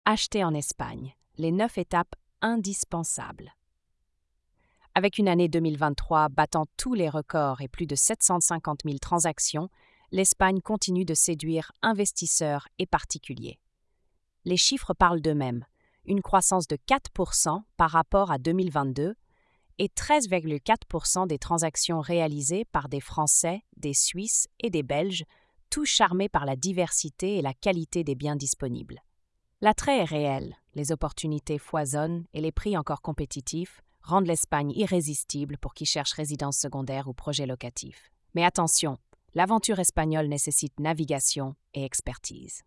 Acheter en Espagne, les 9 étapes indispensables. Avec une année 2023 battant tous les records et plus de 750 000 transactions, l'Espagne continue de séduire investisseurs et particuliers. Les chiffres parlent d'eux-mêmes, une croissance de 4% par rapport à 2022 et 13,4% des transactions réalisées par des Français, des Suisses et des Belges, tous charmés par la diversité et la qualité des biens disponibles. L'attrait est réel, les opportunités foisonnent et les prix encore compétitifs rendent l'Espagne irrésistible pour qui cherche résidence secondaire ou projet locatif. Mais attention, l'aventure espagnole nécessite navigation et expertise.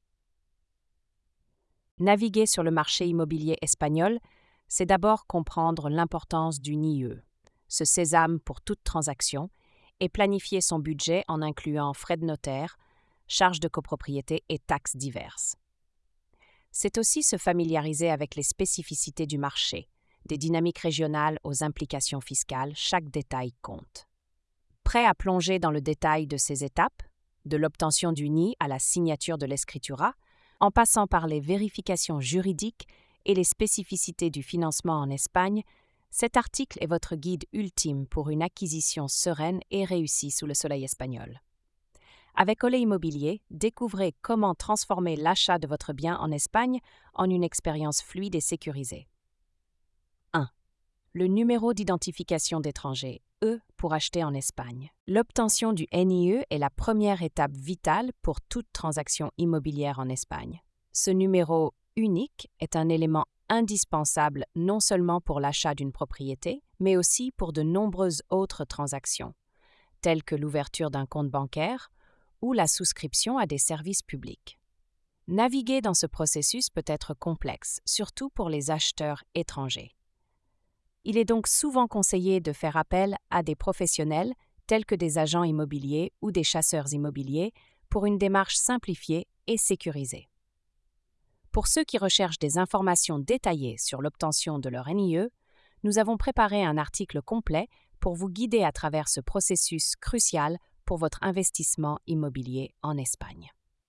Naviguer sur le marché immobilier espagnol, c'est d'abord comprendre l'importance d'une IE, ce sésame pour toute transaction, et planifier son budget en incluant frais de notaire, charges de copropriété et taxes diverses. C'est aussi se familiariser avec les spécificités du marché, des dynamiques régionales aux implications fiscales, chaque détail compte. Prêt à plonger dans le détail de ces étapes, de l'obtention du NIE à la signature de l'escritura, en passant par les vérifications juridiques et les spécificités du financement en Espagne, cet article est votre guide ultime pour une acquisition sereine et réussie sous le soleil espagnol. Avec Olé Immobilier, découvrez comment transformer l'achat de votre bien en Espagne en une expérience fluide et sécurisée. 1. Le numéro d'identification d'étranger, E, pour acheter en Espagne. L'obtention du NIE est la première étape vitale pour toute transaction immobilière en Espagne. Ce numéro unique est un élément indispensable non seulement pour l'achat d'une propriété, mais aussi pour de nombreuses autres transactions, telles que l'ouverture d'un compte bancaire ou la souscription à des services publics. Naviguer dans ce processus peut être complexe, surtout pour les acheteurs étrangers. Il est donc souvent conseillé de faire appel à des professionnels tels que des agents immobiliers ou des chasseurs immobiliers pour une démarche simplifiée et sécurisée. Pour ceux qui recherchent des informations détaillées sur l'obtention de leur NIE, nous avons préparé un article complet pour vous guider à travers ce processus crucial pour votre investissement immobilier en Espagne.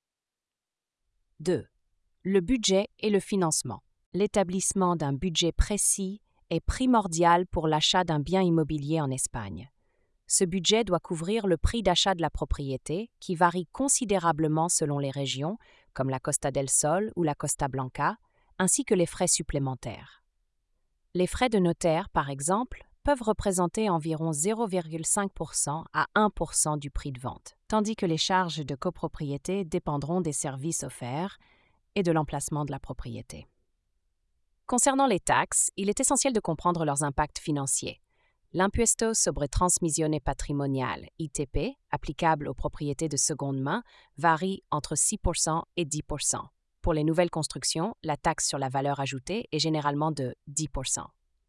2. Le budget et le financement. L'établissement d'un budget précis est primordial pour l'achat d'un bien immobilier en Espagne. Ce budget doit couvrir le prix d'achat de la propriété, qui varie considérablement selon les régions, comme la Costa del Sol ou la Costa Blanca, ainsi que les frais supplémentaires. Les frais de notaire, par exemple, peuvent représenter environ 0,5% à 1% du prix de vente, tandis que les charges de copropriété dépendront des services offerts et de l'emplacement de la propriété. Concernant les taxes, il est essentiel de comprendre leurs impacts financiers. L'Impuesto sobre Transmisiones Patrimoniales, ITP, applicable aux propriétés de seconde main, varie entre 6% et 10%. Pour les nouvelles constructions, la taxe sur la valeur ajoutée est généralement de 10%.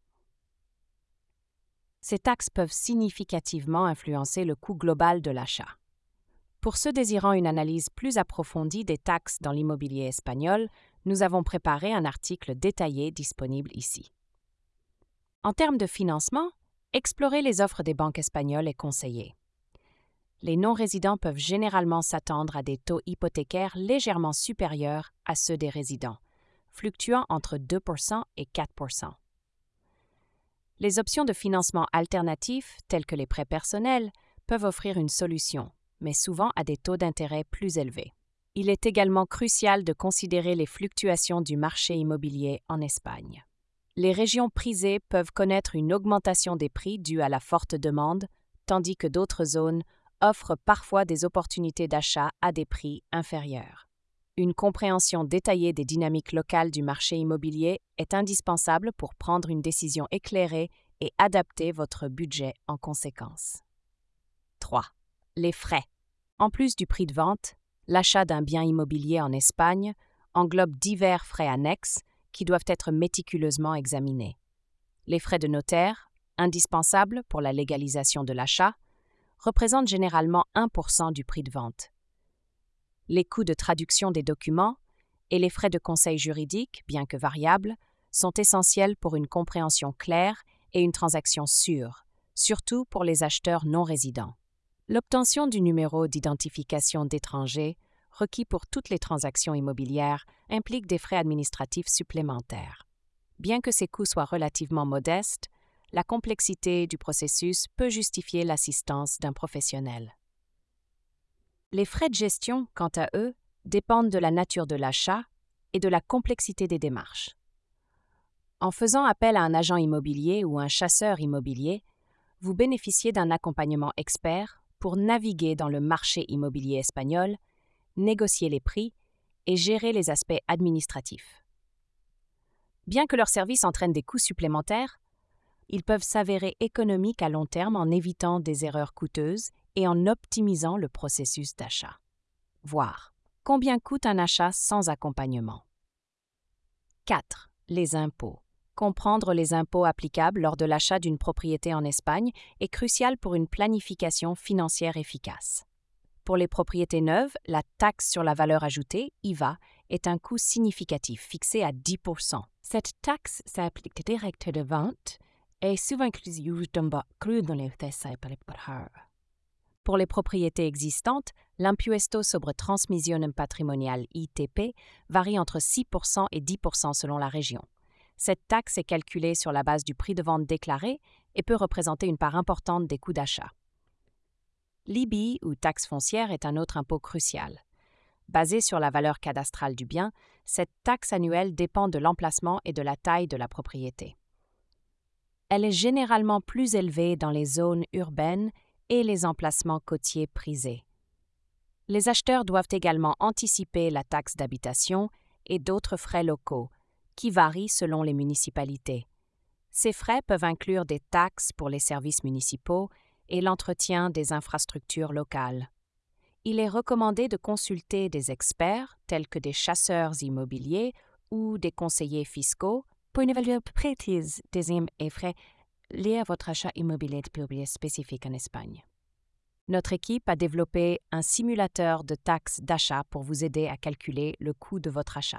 Ces taxes peuvent significativement influencer le coût global de l'achat. Pour ceux désirant une analyse plus approfondie des taxes dans l'immobilier espagnol, nous avons préparé un article détaillé disponible ici. En termes de financement, explorer les offres des banques espagnoles est conseillé. Les non-résidents peuvent généralement s'attendre à des taux hypothécaires légèrement supérieurs à ceux des résidents, fluctuant entre 2% et 4%. Les options de financement alternatifs, telles que les prêts personnels, peuvent offrir une solution, mais souvent à des taux d'intérêt plus élevés. Il est également crucial de considérer les fluctuations du marché immobilier en Espagne. Les régions prisées peuvent connaître une augmentation des prix due à la forte demande, tandis que d'autres zones offrent parfois des opportunités d'achat à des prix inférieurs. Une compréhension détaillée des dynamiques locales du marché immobilier est indispensable pour prendre une décision éclairée et adapter votre budget en conséquence. 3. Les frais. En plus du prix de vente, l'achat d'un bien immobilier en Espagne englobe divers frais annexes qui doivent être méticuleusement examinés. Les frais de notaire, indispensables pour la légalisation de l'achat, représentent généralement 1% du prix de vente. Les coûts de traduction des documents et les frais de conseil juridique, bien que variables, sont essentiels pour une compréhension claire et une transaction sûre, surtout pour les acheteurs non résidents. L'obtention du numéro d'identification d'étranger requis pour toutes les transactions immobilières, implique des frais administratifs supplémentaires. Bien que ces coûts soient relativement modestes, la complexité du processus peut justifier l'assistance d'un professionnel. Les frais de gestion, quant à eux, dépendent de la nature de l'achat et de la complexité des démarches. En faisant appel à un agent immobilier ou un chasseur immobilier, vous bénéficiez d'un accompagnement expert pour naviguer dans le marché immobilier espagnol, négocier les prix et gérer les aspects administratifs. Bien que leurs services entraînent des coûts supplémentaires, ils peuvent s'avérer économiques à long terme en évitant des erreurs coûteuses et en optimisant le processus d'achat. Voir combien coûte un achat sans accompagnement. 4. Les impôts. Comprendre les impôts applicables lors de l'achat d'une propriété en Espagne est crucial pour une planification financière efficace. Pour les propriétés neuves, la taxe sur la valeur ajoutée, IVA, est un coût significatif fixé à 10%. Cette taxe s'applique direct de vente et souvent inclusive dans les Pour les propriétés existantes, l'impuesto sobre transmisiones patrimonial ITP varie entre 6% et 10% selon la région. Cette taxe est calculée sur la base du prix de vente déclaré et peut représenter une part importante des coûts d'achat. L'IBI, ou taxe foncière, est un autre impôt crucial. Basée sur la valeur cadastrale du bien, cette taxe annuelle dépend de l'emplacement et de la taille de la propriété. Elle est généralement plus élevée dans les zones urbaines et les emplacements côtiers prisés. Les acheteurs doivent également anticiper la taxe d'habitation et d'autres frais locaux, qui varient selon les municipalités. Ces frais peuvent inclure des taxes pour les services municipaux et l'entretien des infrastructures locales. Il est recommandé de consulter des experts tels que des chasseurs immobiliers ou des conseillers fiscaux pour une évaluation précise des frais liés à votre achat immobilier spécifique en Espagne. Notre équipe a développé un simulateur de taxes d'achat pour vous aider à calculer le coût de votre achat.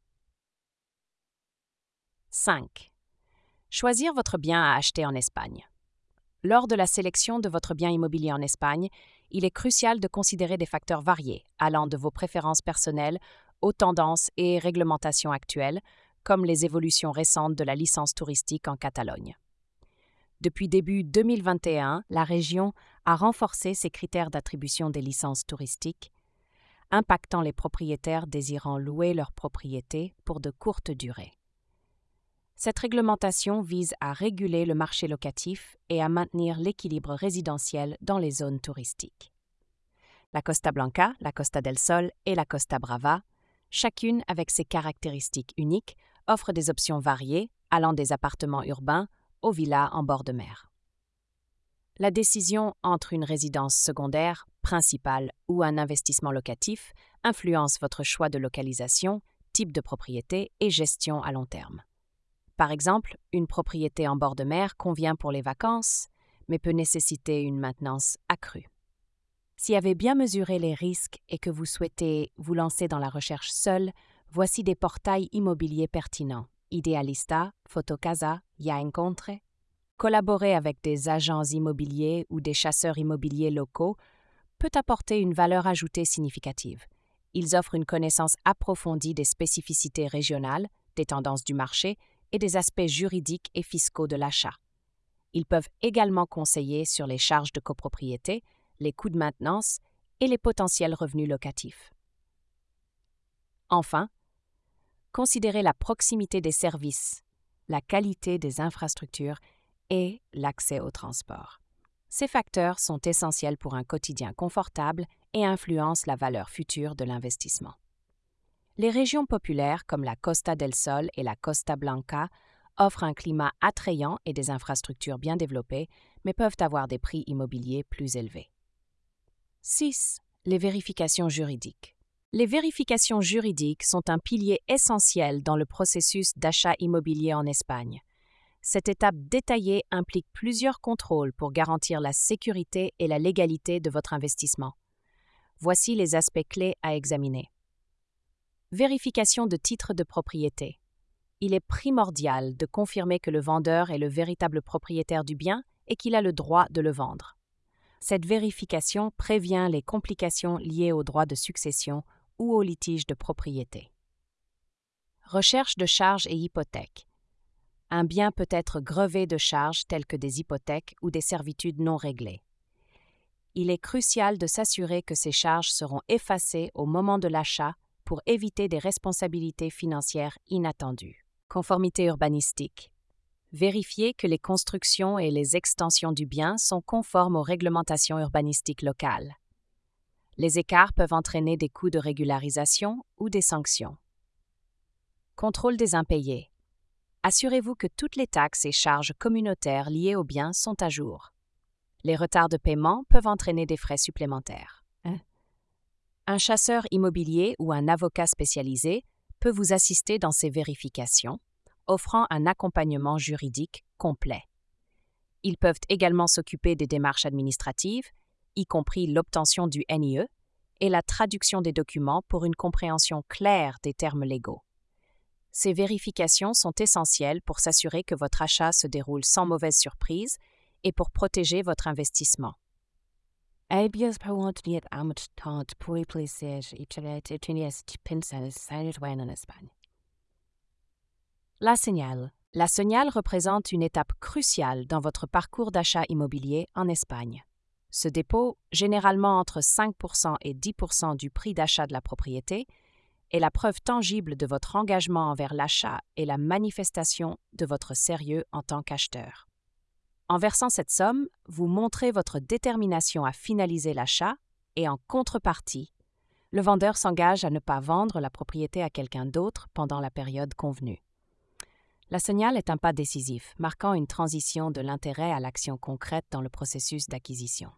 5. Choisir votre bien à acheter en Espagne. Lors de la sélection de votre bien immobilier en Espagne, il est crucial de considérer des facteurs variés, allant de vos préférences personnelles aux tendances et réglementations actuelles, comme les évolutions récentes de la licence touristique en Catalogne. Depuis début 2021, la région a renforcé ses critères d'attribution des licences touristiques, impactant les propriétaires désirant louer leur propriété pour de courtes durées. Cette réglementation vise à réguler le marché locatif et à maintenir l'équilibre résidentiel dans les zones touristiques. La Costa Blanca, la Costa del Sol et la Costa Brava, chacune avec ses caractéristiques uniques, offrent des options variées, allant des appartements urbains aux villas en bord de mer. La décision entre une résidence secondaire, principale ou un investissement locatif influence votre choix de localisation, type de propriété et gestion à long terme. Par exemple, une propriété en bord de mer convient pour les vacances, mais peut nécessiter une maintenance accrue. Si vous avez bien mesuré les risques et que vous souhaitez vous lancer dans la recherche seul, voici des portails immobiliers pertinents. Idealista, Fotocasa, Ya Encontre. Collaborer avec des agents immobiliers ou des chasseurs immobiliers locaux peut apporter une valeur ajoutée significative. Ils offrent une connaissance approfondie des spécificités régionales, des tendances du marché et des aspects juridiques et fiscaux de l'achat. Ils peuvent également conseiller sur les charges de copropriété, les coûts de maintenance et les potentiels revenus locatifs. Enfin, considérez la proximité des services, la qualité des infrastructures et l'accès au transport. Ces facteurs sont essentiels pour un quotidien confortable et influencent la valeur future de l'investissement. Les régions populaires comme la Costa del Sol et la Costa Blanca offrent un climat attrayant et des infrastructures bien développées, mais peuvent avoir des prix immobiliers plus élevés. 6. Les vérifications juridiques. Les vérifications juridiques sont un pilier essentiel dans le processus d'achat immobilier en Espagne. Cette étape détaillée implique plusieurs contrôles pour garantir la sécurité et la légalité de votre investissement. Voici les aspects clés à examiner. Vérification de titre de propriété. Il est primordial de confirmer que le vendeur est le véritable propriétaire du bien et qu'il a le droit de le vendre. Cette vérification prévient les complications liées aux droits de succession ou aux litiges de propriété. Recherche de charges et hypothèques. Un bien peut être grevé de charges telles que des hypothèques ou des servitudes non réglées. Il est crucial de s'assurer que ces charges seront effacées au moment de l'achat pour éviter des responsabilités financières inattendues. Conformité urbanistique. Vérifiez que les constructions et les extensions du bien sont conformes aux réglementations urbanistiques locales. Les écarts peuvent entraîner des coûts de régularisation ou des sanctions. Contrôle des impayés. Assurez-vous que toutes les taxes et charges communautaires liées au bien sont à jour. Les retards de paiement peuvent entraîner des frais supplémentaires. Un chasseur immobilier ou un avocat spécialisé peut vous assister dans ces vérifications, offrant un accompagnement juridique complet. Ils peuvent également s'occuper des démarches administratives, y compris l'obtention du NIE et la traduction des documents pour une compréhension claire des termes légaux. Ces vérifications sont essentielles pour s'assurer que votre achat se déroule sans mauvaise surprise et pour protéger votre investissement. La señal. La señal représente une étape cruciale dans votre parcours d'achat immobilier en Espagne. Ce dépôt, généralement entre 5% et 10% du prix d'achat de la propriété, est la preuve tangible de votre engagement envers l'achat et la manifestation de votre sérieux en tant qu'acheteur. En versant cette somme, vous montrez votre détermination à finaliser l'achat et en contrepartie, le vendeur s'engage à ne pas vendre la propriété à quelqu'un d'autre pendant la période convenue. La señal est un pas décisif, marquant une transition de l'intérêt à l'action concrète dans le processus d'acquisition.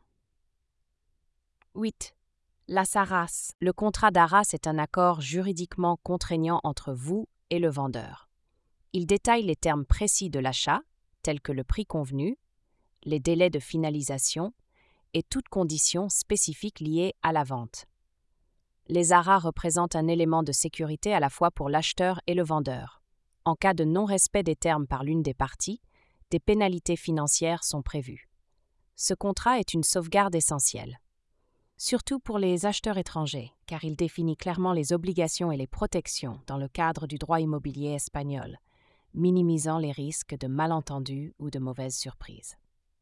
8. Las arras. Le contrat d'arras est un accord juridiquement contraignant entre vous et le vendeur. Il détaille les termes précis de l'achat, tels que le prix convenu, les délais de finalisation et toutes conditions spécifiques liées à la vente. Les arras représentent un élément de sécurité à la fois pour l'acheteur et le vendeur. En cas de non-respect des termes par l'une des parties, des pénalités financières sont prévues. Ce contrat est une sauvegarde essentielle, surtout pour les acheteurs étrangers, car il définit clairement les obligations et les protections dans le cadre du droit immobilier espagnol, minimisant les risques de malentendus ou de mauvaises surprises.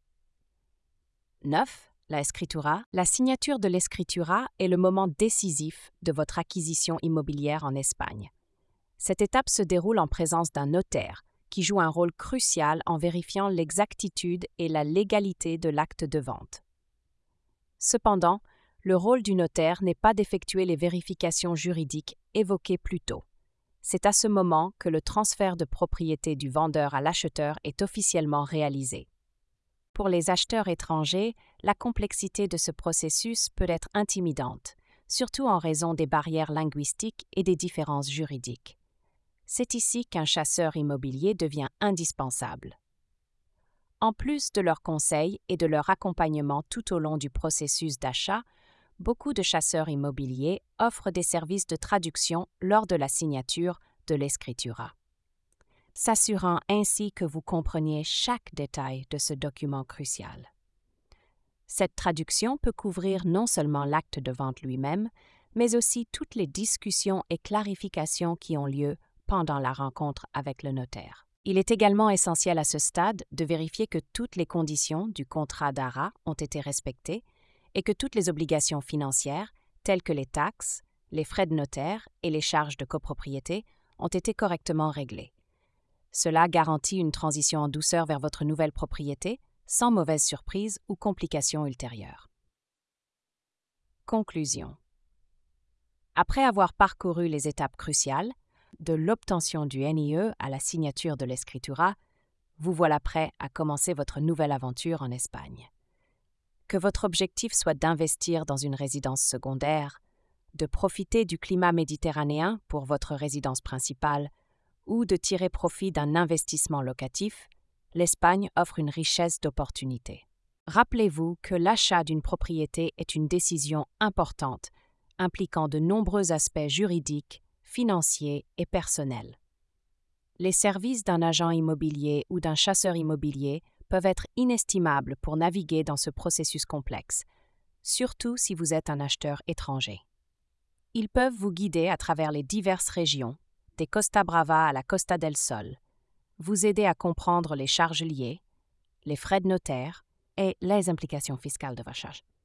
9. La escritura. La signature de l'escritura est le moment décisif de votre acquisition immobilière en Espagne. Cette étape se déroule en présence d'un notaire qui joue un rôle crucial en vérifiant l'exactitude et la légalité de l'acte de vente. Cependant, le rôle du notaire n'est pas d'effectuer les vérifications juridiques évoquées plus tôt. C'est à ce moment que le transfert de propriété du vendeur à l'acheteur est officiellement réalisé. Pour les acheteurs étrangers, la complexité de ce processus peut être intimidante, surtout en raison des barrières linguistiques et des différences juridiques. C'est ici qu'un chasseur immobilier devient indispensable. En plus de leurs conseils et de leur accompagnement tout au long du processus d'achat, beaucoup de chasseurs immobiliers offrent des services de traduction lors de la signature de l'escritura, s'assurant ainsi que vous compreniez chaque détail de ce document crucial. Cette traduction peut couvrir non seulement l'acte de vente lui-même, mais aussi toutes les discussions et clarifications qui ont lieu pendant la rencontre avec le notaire. Il est également essentiel à ce stade de vérifier que toutes les conditions du contrat d'arras ont été respectées et que toutes les obligations financières, telles que les taxes, les frais de notaire et les charges de copropriété, ont été correctement réglées. Cela garantit une transition en douceur vers votre nouvelle propriété, sans mauvaise surprise ou complications ultérieures. Conclusion. Après avoir parcouru les étapes cruciales, de l'obtention du NIE à la signature de l'escritura, vous voilà prêt à commencer votre nouvelle aventure en Espagne. Que votre objectif soit d'investir dans une résidence secondaire, de profiter du climat méditerranéen pour votre résidence principale ou de tirer profit d'un investissement locatif, l'Espagne offre une richesse d'opportunités. Rappelez-vous que l'achat d'une propriété est une décision importante, impliquant de nombreux aspects juridiques, financiers et personnels. Les services d'un agent immobilier ou d'un chasseur immobilier peuvent être inestimables pour naviguer dans ce processus complexe, surtout si vous êtes un acheteur étranger. Ils peuvent vous guider à travers les diverses régions, des Costa Brava à la Costa del Sol, vous aider à comprendre les charges liées, les frais de notaire et les implications fiscales de vos charges.